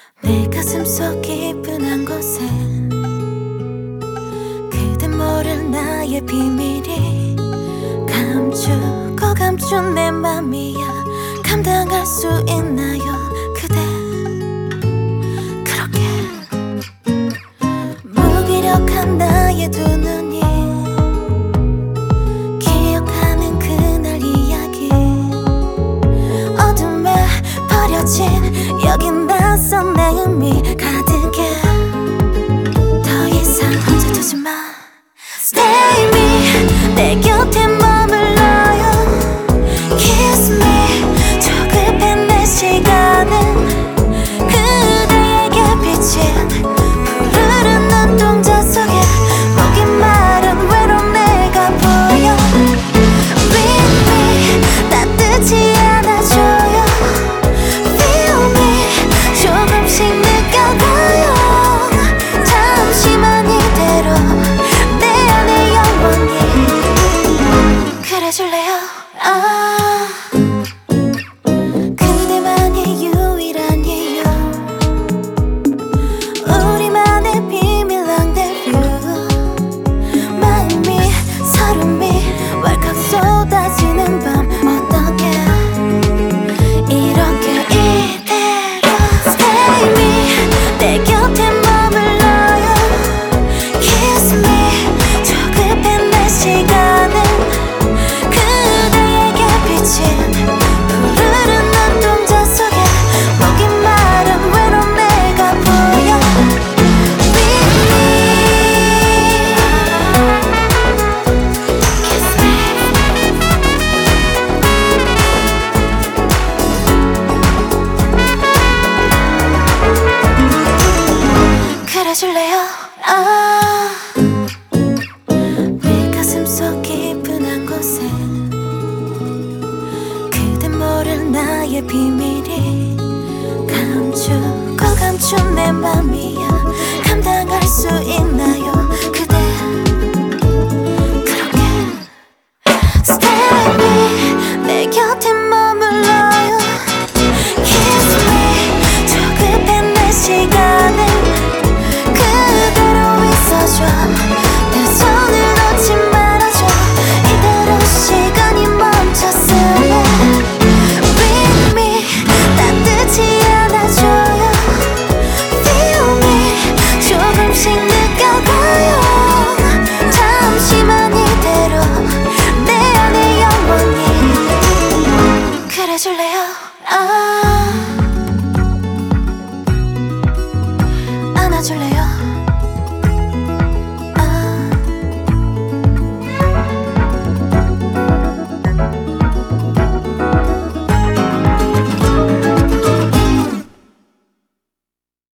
내 가슴속 깊은 한 곳에 그대 모를 나의 비밀이 감추고 감춘 내 맘이야. 감당할 수 있나요 그대? 그렇게 무기력한 나의 두 눈이 기억하는 그날 이야기. 어둠에 버려진 여긴 낯선 내 의미 가득해. 더 이상 혼자 두지 마. Stay me 내 곁에 머물러요. Kiss me 조급한 내 시간은 그대에게 비친 푸르른 눈동자 속에 목이 마른 외로운 내가 보여. With me 따뜻히 안아줘요. Feel me 조금씩 느껴봐요. 잠시만 이대로 내 안에 영원히 그래줄래요? 그대만이 유일한 이유. 우리만의 비밀 랑데뷰. 마음이 서름이 왈칵 쏟아지는 밤 어떻게 이렇게 이대로 Stay me 내 곁에 머물러요. Kiss me 조급한 내 시간은 그대에게 비친 푸르른 눈동자 속에 목이 마른 외로운 내가 보여. With me Kiss me 그래줄래요? 내 가슴속 깊은 한 곳에 그대 모를 나의 비밀이 감추고 감춘 내 맘이야. 감당할 수 있나요